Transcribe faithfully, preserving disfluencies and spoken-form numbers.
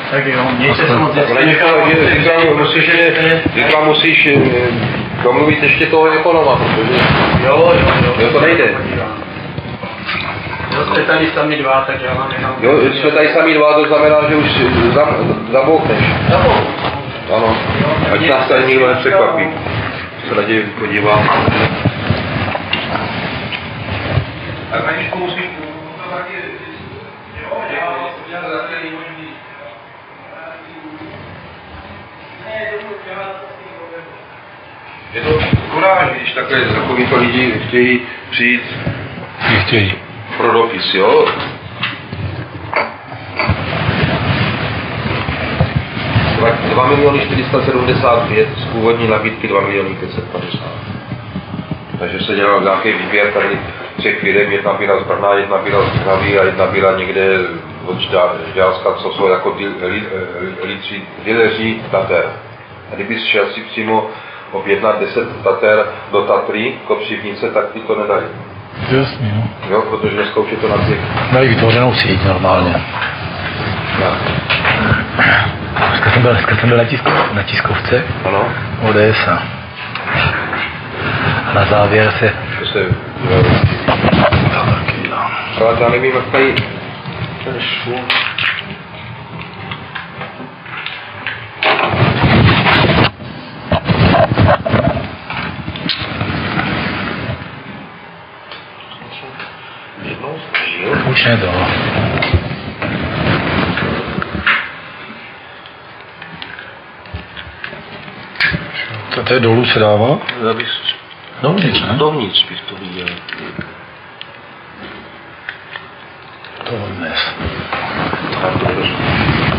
Tak jo, mějte se moc. Říkám, musíš domluvit ještě toho ekonoma, protože jo, jo, jo. jo, to nejde. Jo, jste tady sami dva, tak já vám nechám. Jo, jsme tady sami dva, to znamená, že už zabouchneš. Zabouchneš? Ano, ať nás tady nikdo nepřekvapí. Se raději podívám. Tak Aničku musím... Je to kuráž, když takhle takovýto lidi chtějí přijít chtějí. pro dopis, jo? dva miliony čtyři sta sedmdesát pět z původní nabídky dva miliony pět set padesát. Takže se dělal nějaký výběr tady třech firm, jedna byla z Brna, jedna byla z Trnavy a jedna byla někde od Žďárska, co jsou jako dileři Tater. A kdybys šel si přímo objednat deset Tater do Tatry, Kopřivnice, tak ti to nedají. Jasně, jo. Jo, protože dneska už je to na těch... Mají vytvořenou síť normálně. Ja. Dneska jsem byl, dneska jsem byl na, tiskov, na tiskovce. Ano. O D S a. A na závěr se... To se... Jo. Ale já nevím, jak tady... Ten šum... Už ne to. To, to je dolů se dává? Dovnitř, ne? Dovnitř bych to viděl. To dnes. Tak to